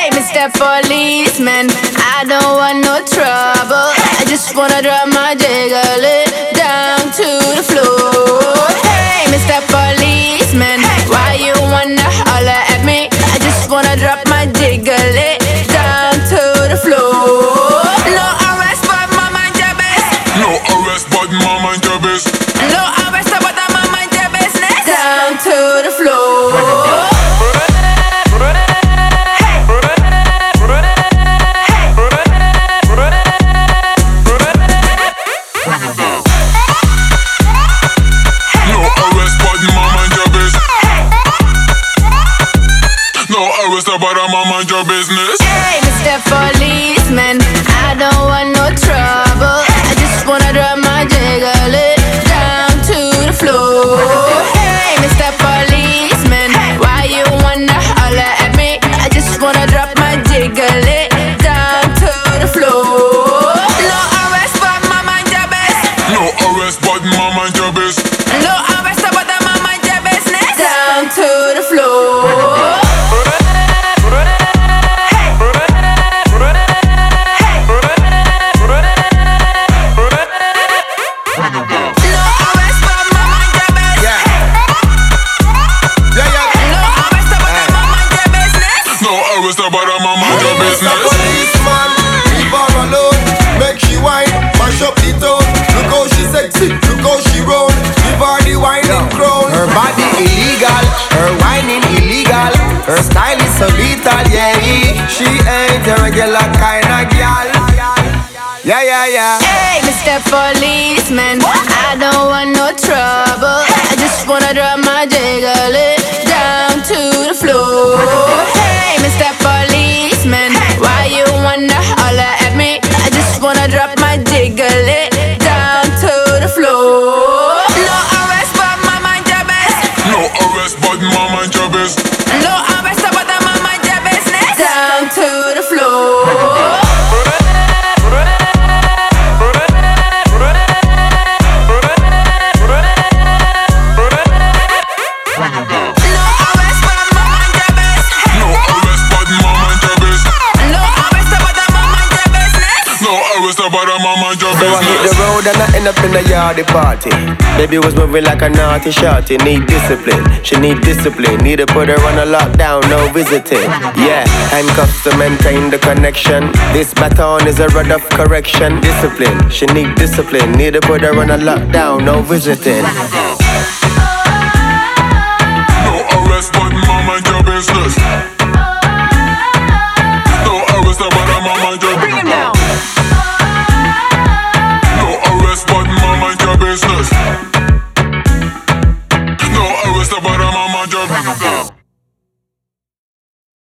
Mr. Policeman, I don't want no trouble. I just wanna drop my jiggle it down to the floor. Hey, Mr. Policeman, why you wanna holler at me? I just wanna drop my jiggle it down to the floor. No arrest, but my mind your business. No arrest, but my mind your business. No arrest, but my mind your business. Down to the floor. But I'm mind your business. Hey, Mr. Policeman, I don't want no trouble. I just wanna drop my jiggle it down to the floor. Hey, Mr. Policeman, why you wanna holler at me? I just wanna drop my jiggle it down to the floor. No arrest, but my mind your business. No arrest, but my mind your business. No arrest, but my mind your business. Down to the floor. But I'm on my job business. Policeman, leave her alone. Make she whine, mash up the town. Look how she sexy, look how she roll. Give her the whining crown. Her body illegal, her whining illegal. Her style is so lethal, yeah. She ain't a regular kind of gal. Yeah, yeah, yeah. Hey, Mr. Policeman, I don't want no trouble. I just wanna drop my jiggle it down to the floor. Hey, Mr. Policeman, why you wanna holler at me? I just wanna drop my jiggle it down to the floor. No arrest, but my mind your business. No arrest, but my mind your business. No arrest, but my mind your business. Down to the floor. But I'm on my job So I hit the road and I end up in a yardy party. Baby was moving like a naughty shorty. Need discipline, she need discipline. Need to put her on a lockdown, no visiting. Yeah, handcuffs to maintain the connection. This baton is a rod of correction. Discipline, she need discipline. Need to put her on a lockdown, no visiting. No arrest, but my mind your business. No arrest, but I'm on my job. Bring him down. Business. No arrest, but I'm on my job.